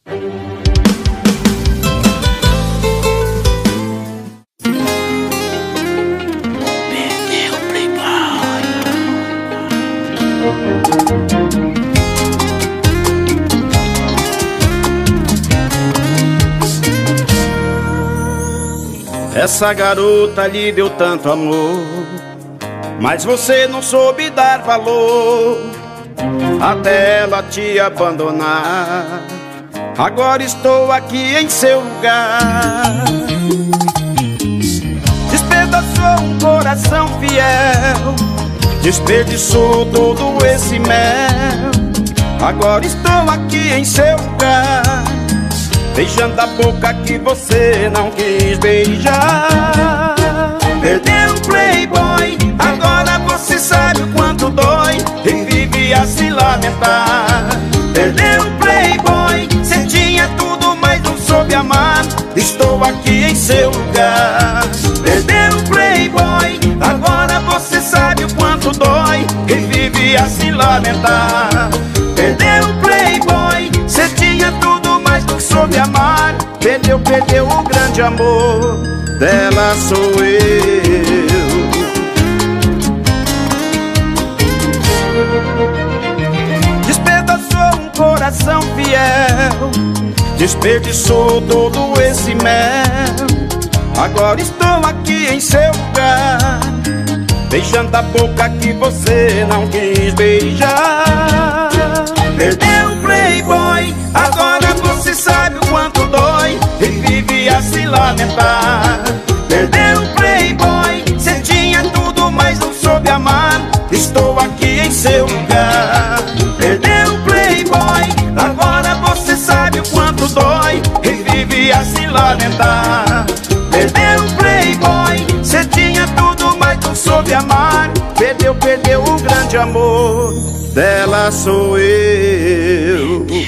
Essa garota lhe deu tanto amor, mas você não soube dar valor, até ela te abandonar. Agora estou aqui em seu lugar. Despedaçou um coração fiel, desperdiçou todo esse mel. Agora estou aqui em seu lugar, beijando a boca que você não quis beijar. Perdeu o playboy, agora você sabe o quanto dói e vive a se lamentar. Perdeu o playboy, você tinha tudo, mas não soube amar. Estou aqui em seu lugar. Perdeu o playboy, agora você sabe o quanto dói e vive a se lamentar. Perdeu o playboy, você tinha tudo, mas não soube amar. Perdeu o grande amor, dela sou eu. Despedaçou um coração fiel, desperdiçou todo esse mel. Agora estou aqui em seu lugar, beijando a boca que você não quis beijar. Perdeu o playboy, agora você sabe o quanto dói e vive a se lamentar. Perdeu o playboy, você tinha tudo, mas não soube amar. Estou aqui em seu lugar. Perdeu o playboy, agora você sabe o quanto dói e vive a se lamentar. Perdeu o playboy, você tinha tudo, mas não soube amar. Perdeu o grande amor, dela sou eu.